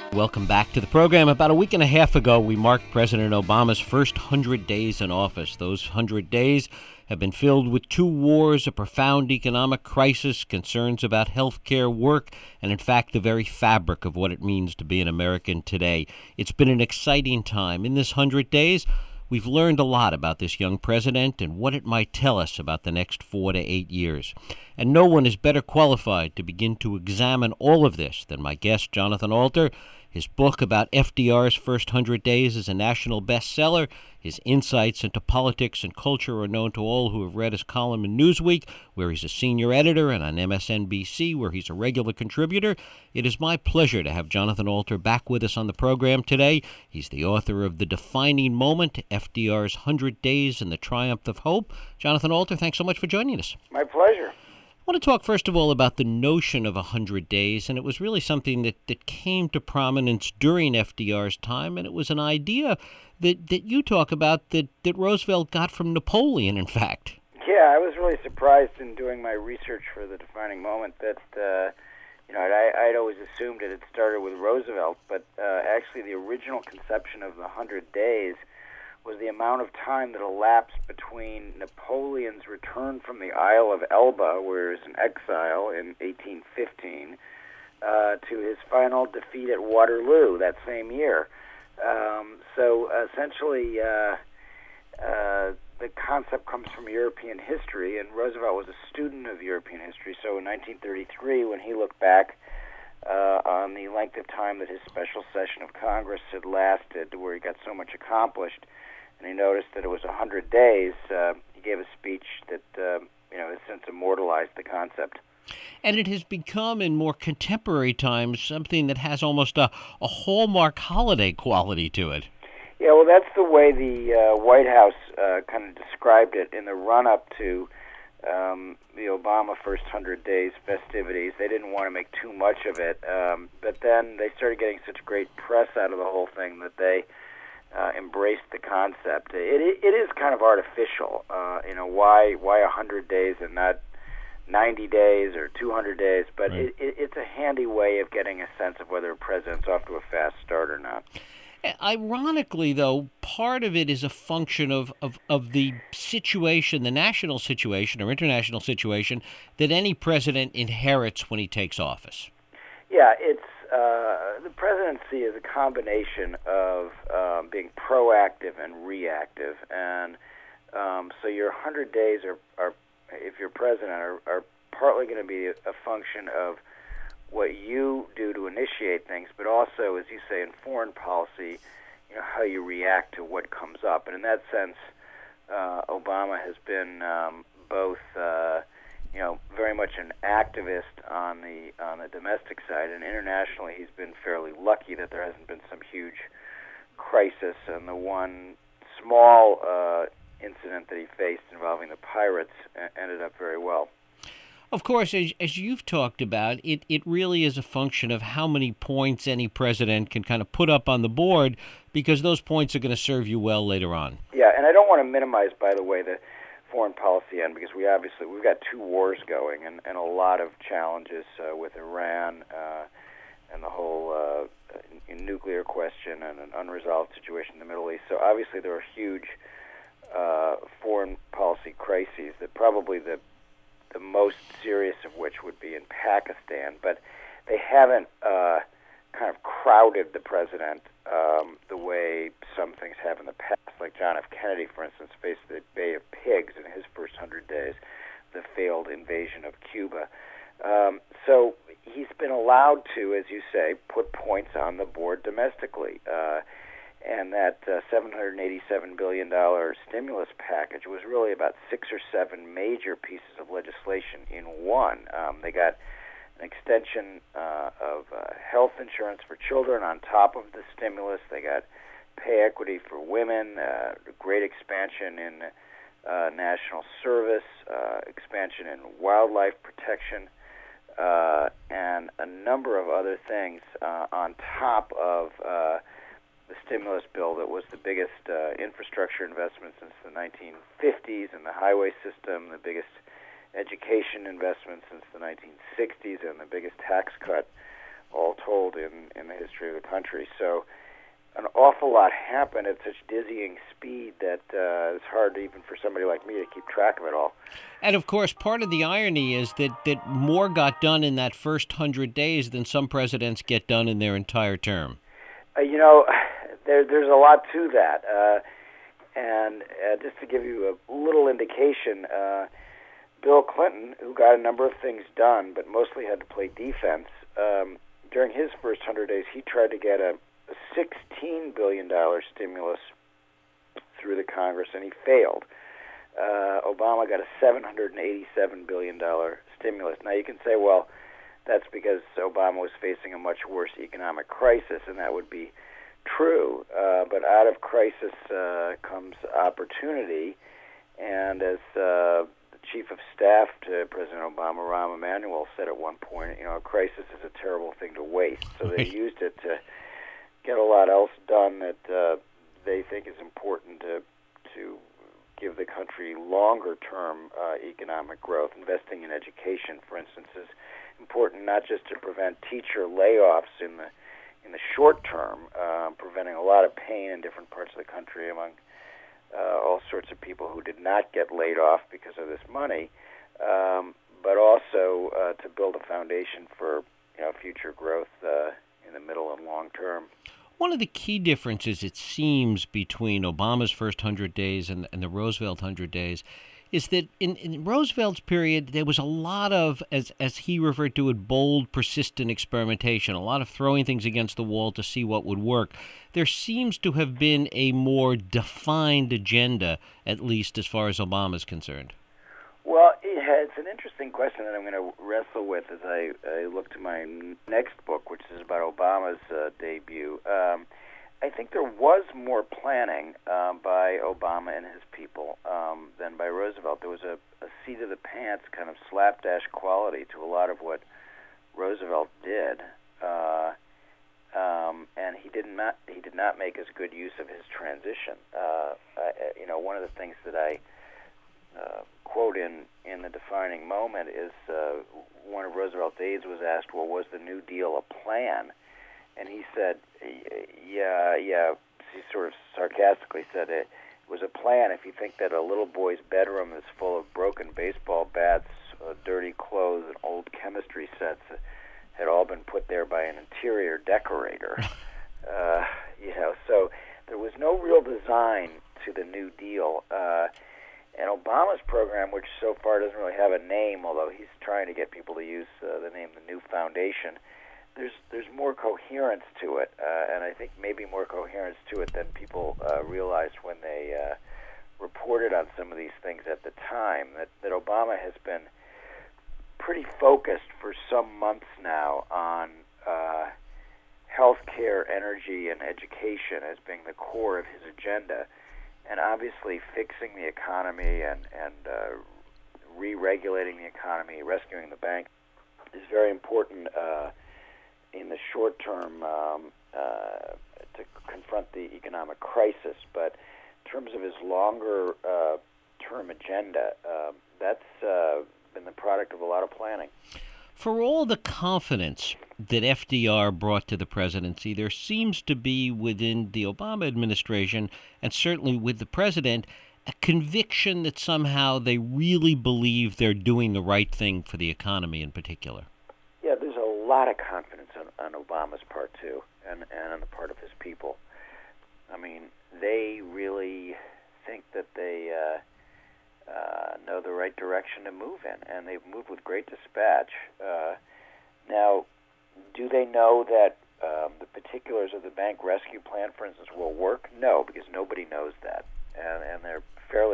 Welcome back to the program. About a week and a half ago, we marked President Obama's first 100 days in office. Those 100 days have been filled with two wars, a profound economic crisis, concerns about health care, work, and in fact, the very fabric of what it means to be an American today. It's been an exciting time. In this 100 days, we've learned a lot about this young president and what it might tell us about the next 4 to 8 years. And no one is better qualified to begin to examine all of this than my guest, Jonathan Alter. His book about FDR's first 100 days is a national bestseller. His insights into politics and culture are known to all who have read his column in Newsweek, where he's a senior editor, and on MSNBC, where he's a regular contributor. It is my pleasure to have Jonathan Alter back with us on the program today. He's the author of The Defining Moment, FDR's 100 Days and the Triumph of Hope. Jonathan Alter, thanks so much for joining us. My pleasure. I want to talk, first of all, about the notion of 100 days, and it was really something that came to prominence during FDR's time, and it was an idea that you talk about that Roosevelt got from Napoleon, in fact. Yeah, I was really surprised in doing my research for The Defining Moment that, I'd always assumed it had started with Roosevelt, but actually the original conception of the 100 days was the amount of time that elapsed between Napoleon's return from the Isle of Elba, where he was in exile in 1815, to his final defeat at Waterloo that same year. So essentially, the concept comes from European history, and Roosevelt was a student of European history. So in 1933, when he looked back on the length of time that his special session of Congress had lasted, where he got so much accomplished, and he noticed that it was 100 days, he gave a speech that has since immortalized the concept. And it has become, in more contemporary times, something that has almost a Hallmark holiday quality to it. Yeah, well, that's the way the White House kind of described it in the run-up to the Obama first 100 days festivities. They didn't want to make too much of it, but then they started getting such great press out of the whole thing that they embraced the concept. It is kind of artificial. Why 100 days and not 90 days or 200 days? But right. It's a handy way of getting a sense of whether a president's off to a fast start or not. Ironically, though, part of it is a function of the situation, the national situation or international situation that any president inherits when he takes office. Yeah, it's the presidency is a combination of being proactive and reactive, and so your 100 days are if you're president, are partly going to be a function of what you do to initiate things, but also, as you say, in foreign policy, how you react to what comes up. And in that sense, Obama has been both very much an activist on the domestic side, and internationally he's been fairly lucky that there hasn't been some huge crisis. And the one small incident that he faced involving the pirates ended up very well. Of course, as you've talked about, it really is a function of how many points any president can kind of put up on the board, because those points are going to serve you well later on. Yeah, and I don't want to minimize, by the way, the foreign policy end, because we've got two wars going and a lot of challenges with Iran and the whole nuclear question and an unresolved situation in the Middle East. So obviously there are huge foreign policy crises, that probably the most serious of which would be in Pakistan, but they haven't kind of crowded the president the way some things have in the past. Like John F. Kennedy, for instance, faced the Bay of Pigs in his first 100 days, the failed invasion of Cuba. So he's been allowed to, as you say, put points on the board domestically. And that $787 billion stimulus package was really about 6 or 7 major pieces of legislation in one. They got an extension of health insurance for children on top of the stimulus. They got pay equity for women, great expansion in national service, expansion in wildlife protection, and a number of other things on top of the stimulus bill that was the biggest infrastructure investment since the 1950s in the highway system, the biggest education investment since the 1960s, and the biggest tax cut all told, in the history of the country. So an awful lot happened at such dizzying speed that it's hard even for somebody like me to keep track of it all. And, of course, part of the irony is that more got done in that first 100 days than some presidents get done in their entire term. There's a lot to that. And just to give you a little indication, Bill Clinton, who got a number of things done but mostly had to play defense, during his first 100 days, he tried to get a $16 billion stimulus through the Congress, and he failed. Obama got a $787 billion stimulus. Now, you can say, well, that's because Obama was facing a much worse economic crisis, and that would be true. But out of crisis comes opportunity, and as the Chief of Staff to President Obama, Rahm Emanuel, said at one point, a crisis is a terrible thing to waste. So they used it to get a lot else done that they think is important to give the country longer-term economic growth. Investing in education, for instance, is important not just to prevent teacher layoffs in the short term, preventing a lot of pain in different parts of the country among all sorts of people who did not get laid off because of this money, but also to build a foundation for future growth in the middle and long term. One of the key differences, it seems, between Obama's first 100 days and the Roosevelt 100 days is that in Roosevelt's period, there was a lot of, as he referred to it, bold, persistent experimentation, a lot of throwing things against the wall to see what would work. There seems to have been a more defined agenda, at least as far as Obama's concerned. Well, it's an interesting question that I'm going to wrestle with as I look to my next book, which is about Obama's debut. I think there was more planning by Obama and his people than by Roosevelt. There was a seat-of-the-pants kind of slapdash quality to a lot of what Roosevelt did, and he did not make as good use of his transition. One of the things that I quote in the defining moment is one of Roosevelt's aides was asked, well, was the New Deal a plan? And he said, yeah, he sort of sarcastically said it was a plan if you think that a little boy's bedroom is full of broken baseball bats, dirty clothes, and old chemistry sets had all been put there by an interior decorator. So there was no real design to the New Deal. And Obama's program, which so far doesn't really have a name, although he's trying to get people to use the name The New Foundation, there's more coherence to it, and I think maybe more coherence to it than people realized when they reported on some of these things at the time, that Obama has been pretty focused for some months now on healthcare, energy, and education as being the core of his agenda. And obviously fixing the economy and re-regulating the economy, rescuing the bank, is very important in the short term to confront the economic crisis. But in terms of his longer term agenda, that's been the product of a lot of planning. For all the confidence that FDR brought to the presidency, there seems to be within the Obama administration, and certainly with the president, a conviction that somehow they really believe they're doing the right thing for the economy in particular. Yeah, there's a lot of confidence on Obama's part, too, and on the part of his people. I mean, they really think that they know the right direction to move in, and they've moved with great dispatch. Now, do they know that the particulars of the bank rescue plan, for instance, will work? No, because nobody knows that, and they're fairly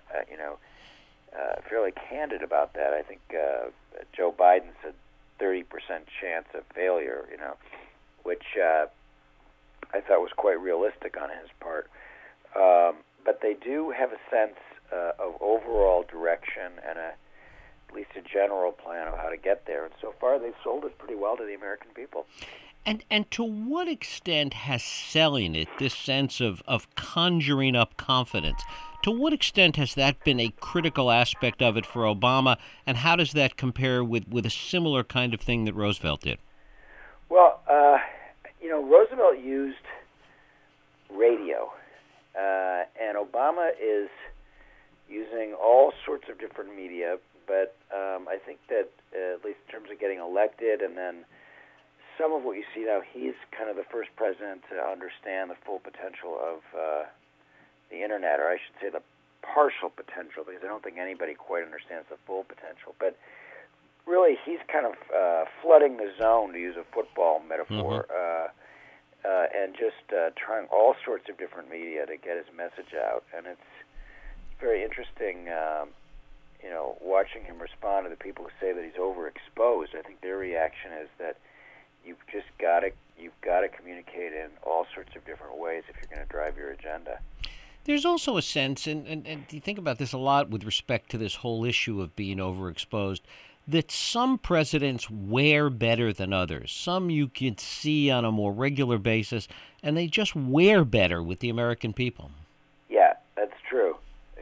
fairly candid about that. I think Joe Biden said 30% chance of failure, which I thought was quite realistic on his part. But they do have a sense of overall direction and at least a general plan of how to get there. And so far, they've sold it pretty well to the American people. And to what extent has selling it, this sense of conjuring up confidence, to what extent has that been a critical aspect of it for Obama, and how does that compare with a similar kind of thing that Roosevelt did? Well, Roosevelt used radio, and Obama is using all sorts of different media, but I think that, at least in terms of getting elected, and then some of what you see now, he's kind of the first president to understand the full potential of the Internet, or I should say the partial potential, because I don't think anybody quite understands the full potential. But really, he's kind of flooding the zone, to use a football metaphor, and just trying all sorts of different media to get his message out. And it's very interesting, watching him respond to the people who say that he's overexposed. I think their reaction is that you've got to communicate in all sorts of different ways if you're going to drive your agenda. There's also a sense, and you think about this a lot with respect to this whole issue of being overexposed, that some presidents wear better than others. Some you can see on a more regular basis, and they just wear better with the American people. Yeah, that's true.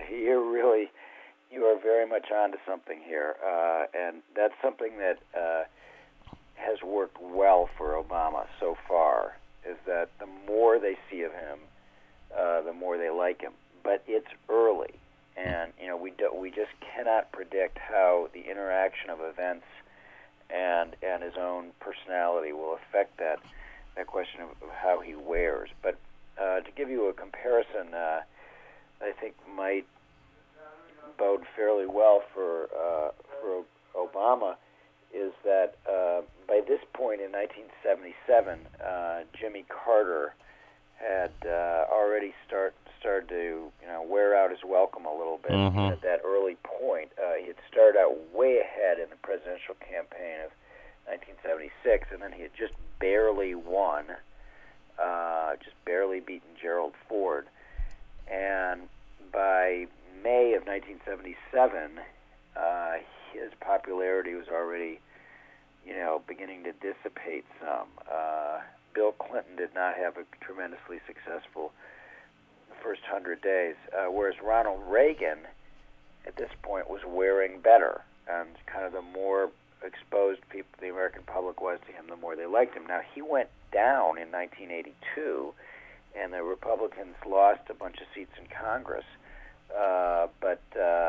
You are very much onto something here, and that's something that has worked well for Obama so far, is that the more they see of him, the more they like him. But it's early, and we just cannot predict how the interaction of events and his own personality will affect that question of how he wears. But to give you a comparison, I think might bode fairly well for Obama, is that by this point in 1977, Jimmy Carter had already started to wear out his welcome a little bit. At that early point. He had started out way ahead in the presidential campaign of 1976, and then he had just barely won, just barely beaten Gerald Ford. And by May of 1977, his popularity was already, beginning to dissipate some. Bill Clinton did not have a tremendously successful first 100 days, whereas Ronald Reagan, at this point, was wearing better, and kind of the more exposed people, the American public was to him, the more they liked him. Now, he went down in 1982, and the Republicans lost a bunch of seats in Congress, but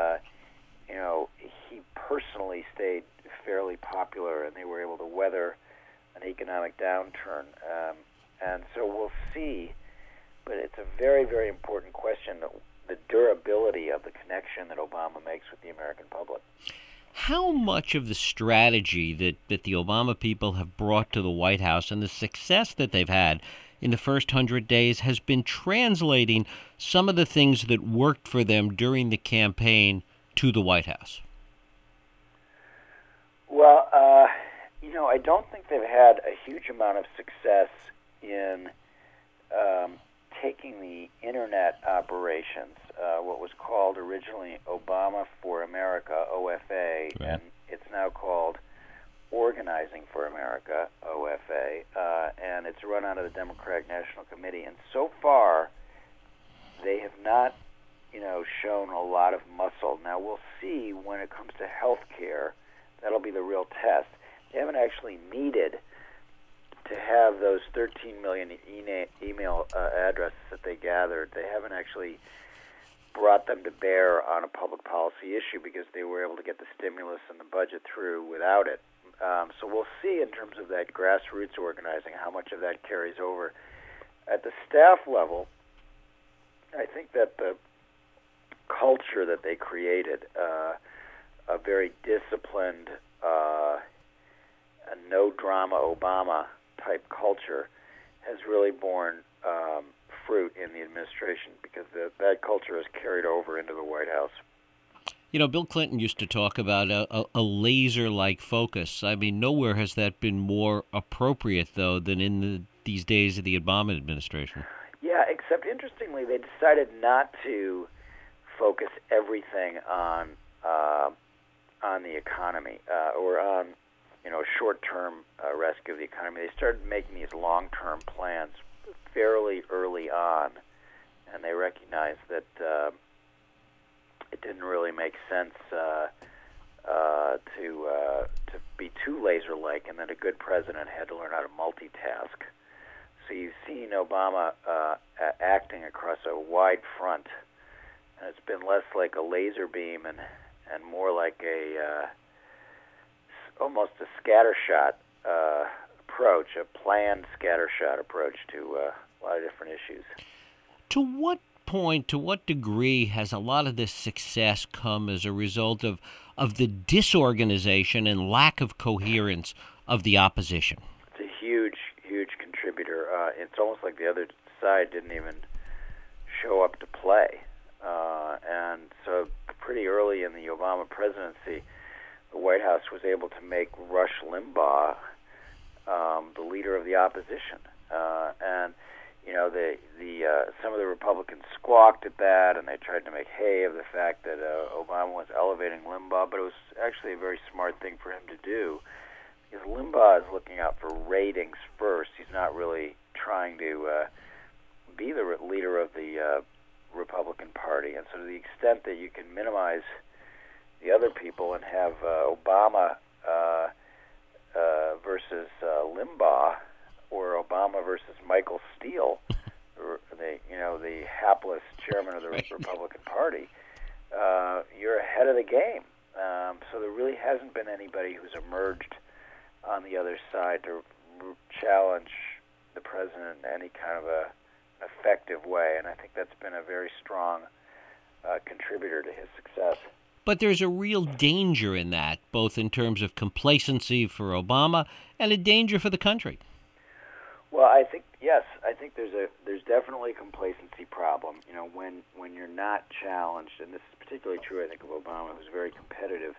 he personally stayed fairly popular, and they were able to weather an economic downturn. And so we'll see, but it's a very, very important question, the durability of the connection that Obama makes with the American public. How much of the strategy that the Obama people have brought to the White House and the success that they've had in the first 100 days has been translating some of the things that worked for them during the campaign to the White House? Well, I don't think they've had a huge amount of success in taking the Internet operations, what was called originally Obama for America, OFA, right, and it's now called Organizing for America, OFA, and it's run out of the Democratic National Committee. And so far, they have not, shown a lot of muscle. Now, we'll see when it comes to health care. That'll be the real test. They haven't actually needed to have those 13 million email addresses that they gathered. They haven't actually brought them to bear on a public policy issue because they were able to get the stimulus and the budget through without it. So we'll see in terms of that grassroots organizing how much of that carries over. At the staff level, I think that the culture that they created, a very disciplined, a no-drama Obama type culture, has really borne fruit in the administration because that culture has carried over into the White House. Bill Clinton used to talk about a laser-like focus. I mean, nowhere has that been more appropriate, though, than in these days of the Obama administration. Yeah, except interestingly, they decided not to focus everything on the economy or on short-term rescue of the economy. They started making these long-term plans fairly early on, and they recognized that it didn't really make sense to be too laser-like, and then a good president had to learn how to multitask. So you've seen Obama acting across a wide front, and it's been less like a laser beam and more like almost a scattershot approach, a planned scattershot approach to a lot of different issues. To what point, to what degree has a lot of this success come as a result of the disorganization and lack of coherence of the opposition? It's a huge contributor. It's almost like the other side didn't even show up to play. And so pretty early in the Obama presidency, the White House was able to make Rush Limbaugh the leader of the opposition. And some of the Republicans squawked at that, and they tried to make hay of the fact that Obama was elevating Limbaugh, but it was actually a very smart thing for him to do, because Limbaugh is looking out for ratings first. He's not really trying to be the leader of the Republican Party. And so to the extent that you can minimize the other people and have Obama versus Limbaugh, or Obama versus Michael Steele, the hapless chairman of the Republican Party, you're ahead of the game. So there really hasn't been anybody who's emerged on the other side to challenge the president in any kind of an effective way, and I think that's been a very strong contributor to his success. But there's a real danger in that, both in terms of complacency for Obama and a danger for the country. Well, I think there's definitely a complacency problem. When you're not challenged, and this is particularly true, I think, of Obama, who's very competitive,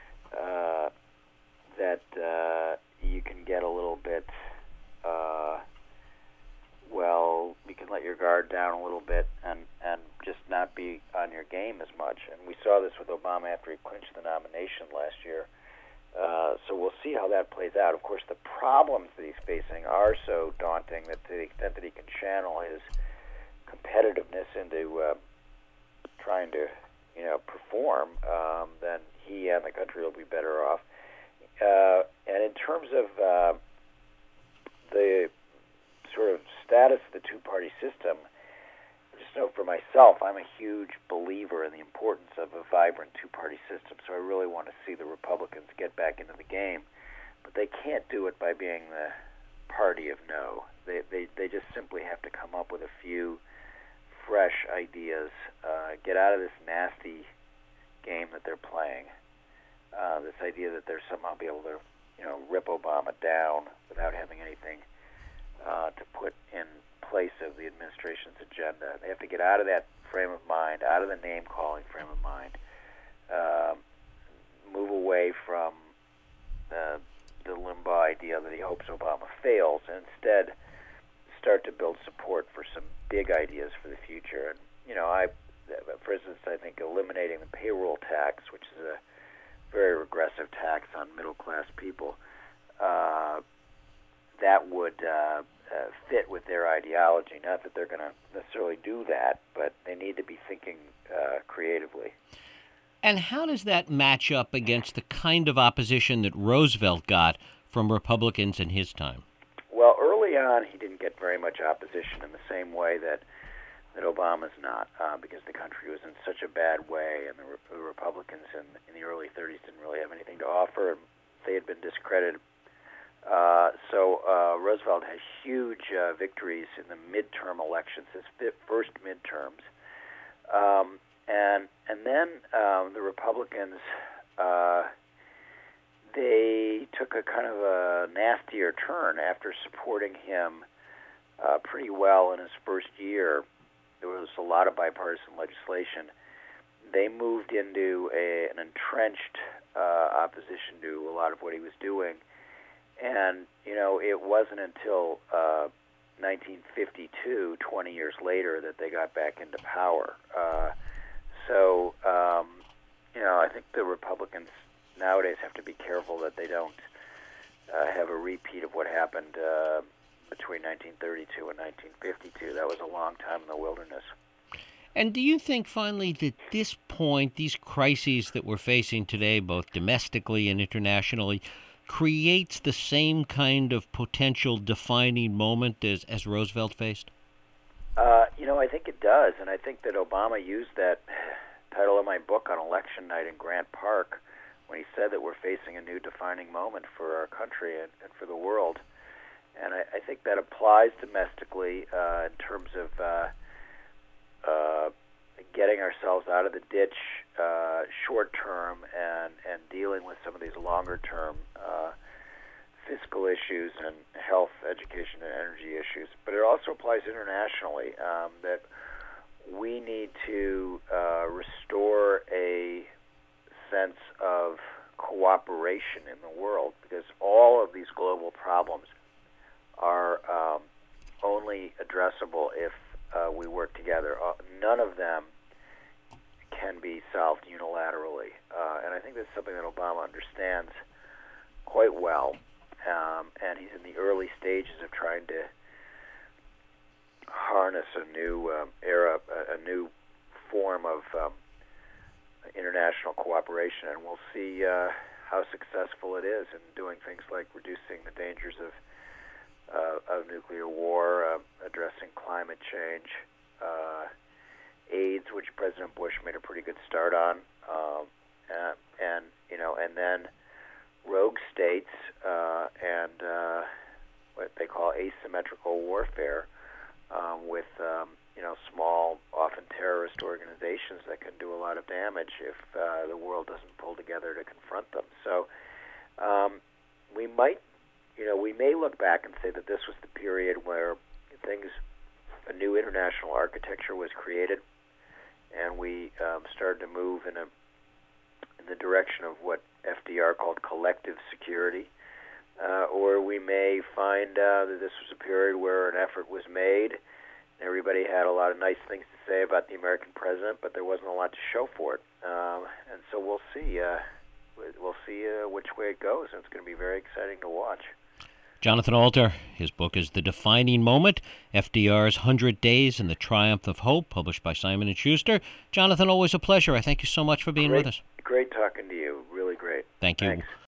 that you can get a little bit, you can let your guard down a little bit and just not be on your game as much. And we saw this with Obama after he clinched the nomination last year. So we'll see how that plays out. Of course, the problems that he's facing are so daunting that to the extent that he can channel his competitiveness into trying to, perform, then he and the country will be better off. And in terms of the sort of status of the two-party system, just know for myself, I'm a huge believer in the importance of a vibrant two-party system, so I really want to see the Republicans get back into the game. But they can't do it by being the party of no. They just simply have to come up with a few fresh ideas, get out of this nasty game that they're playing, this idea that they're somehow be able to, rip Obama down without having anything to put in place of the administration's agenda. They have to get out of that frame of mind, out of the name-calling frame of mind, move away from the Limbaugh idea that he hopes Obama fails, and instead start to build support for some big ideas for the future. And, for instance, I think eliminating the payroll tax, which is a very regressive tax on middle-class people, that would fit with their ideology. Not that they're going to necessarily do that, but they need to be thinking creatively. And how does that match up against the kind of opposition that Roosevelt got from Republicans in his time? Well, early on, he didn't get very much opposition in the same way that Obama's not, because the country was in such a bad way, and the Republicans in the early 30s didn't really have anything to offer, and they had been discredited. So Roosevelt had huge victories in the midterm elections, his first midterms. And then the Republicans, they took a kind of a nastier turn after supporting him pretty well in his first year. There was a lot of bipartisan legislation. They moved into an entrenched opposition to a lot of what he was doing. And, it wasn't until 1952, 20 years later, that they got back into power. So I think the Republicans nowadays have to be careful that they don't have a repeat of what happened between 1932 and 1952. That was a long time in the wilderness. And do you think finally that this point, these crises that we're facing today, both domestically and internationally, creates the same kind of potential defining moment as Roosevelt faced? I think it does, and I think that Obama used that title of my book on election night in Grant Park when he said that we're facing a new defining moment for our country and for the world. And I think that applies domestically in terms of getting ourselves out of the ditch short term and dealing with some of these longer term fiscal issues and health, education, and energy issues. But it also applies internationally that we need to restore a sense of cooperation in the world, because all of these global problems are only addressable if we work together. None of them can be solved unilaterally, and I think that's something that Obama understands quite well, and he's in the early stages of trying to harness a new era, a new form of international cooperation, and we'll see how successful it is in doing things like reducing the dangers of nuclear war, addressing climate change, AIDS, which President Bush made a pretty good start on, and then rogue states and what they call asymmetrical warfare with small, often terrorist organizations that can do a lot of damage if the world doesn't pull together to confront them. So we may look back and say that this was the period where a new international architecture was created, and we started to move in the direction of what FDR called collective security. Or we may find that this was a period where an effort was made. Everybody had a lot of nice things to say about the American president, but there wasn't a lot to show for it. And so we'll see. We'll see which way it goes, and it's going to be very exciting to watch. Jonathan Alter, his book is The Defining Moment, FDR's 100 Days and the Triumph of Hope, published by Simon & Schuster. Jonathan, always a pleasure. I thank you so much for being with us. Great talking to you. Really great. Thank you. Thanks.